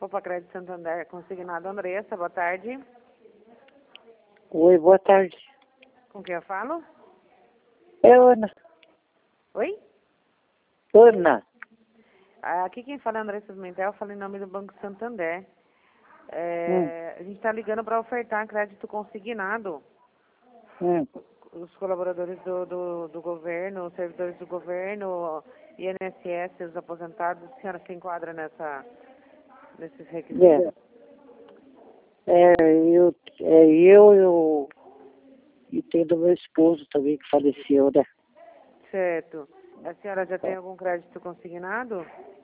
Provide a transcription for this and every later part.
Copa Crédito Santander Consignado. Andressa, boa tarde. Oi, boa tarde. Com quem eu falo? É Ana. Oi? Ana. Aqui quem fala é Andressa Pimentel, eu falo em nome do Banco Santander. A gente está ligando para ofertar crédito consignado. Os colaboradores do governo, os servidores do governo, INSS, os aposentados, a senhora se enquadra nesses requisitos? Eu e tem do meu esposo também que faleceu, né? Certo. A senhora já tem algum crédito consignado?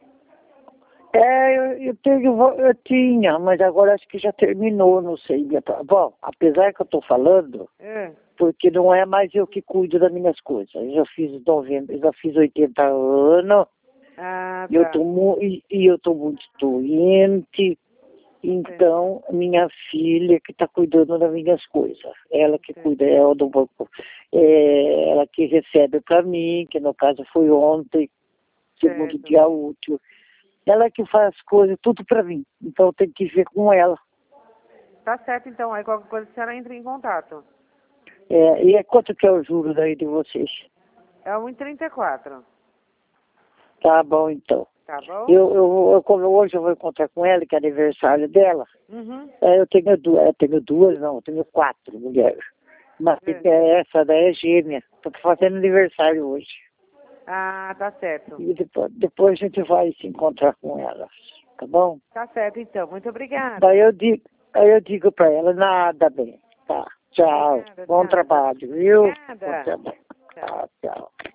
Eu tinha, mas agora acho que já terminou, não sei. Bom, apesar que eu estou falando, porque não é mais eu que cuido das minhas coisas. Eu já fiz 90, já fiz 80 anos, e eu tô muito doente, então minha filha que está cuidando das minhas coisas. Ela que cuida, ela do banco, ela que recebe para mim, que no caso foi ontem, segundo dia útil. Ela que faz as coisas, tudo para mim. Então eu tenho que ver com ela. Tá certo, então. Aí qualquer coisa a senhora entra em contato. E quanto que é o juro daí de vocês? É 1,34. Tá bom, então. Tá bom? Como hoje eu vou encontrar com ela, que é aniversário dela, eu tenho duas, não, eu tenho 4 mulheres. Mas essa daí é gêmea. Estou fazendo aniversário hoje. Ah, tá certo. E depois a gente vai se encontrar com ela, tá bom? Tá certo, então. Muito obrigada. Aí eu digo para ela, nada bem. Tá, tchau. Obrigada, Bom tchau. trabalho, viu? Obrigada. Bom trabalho. Tchau. Tchau.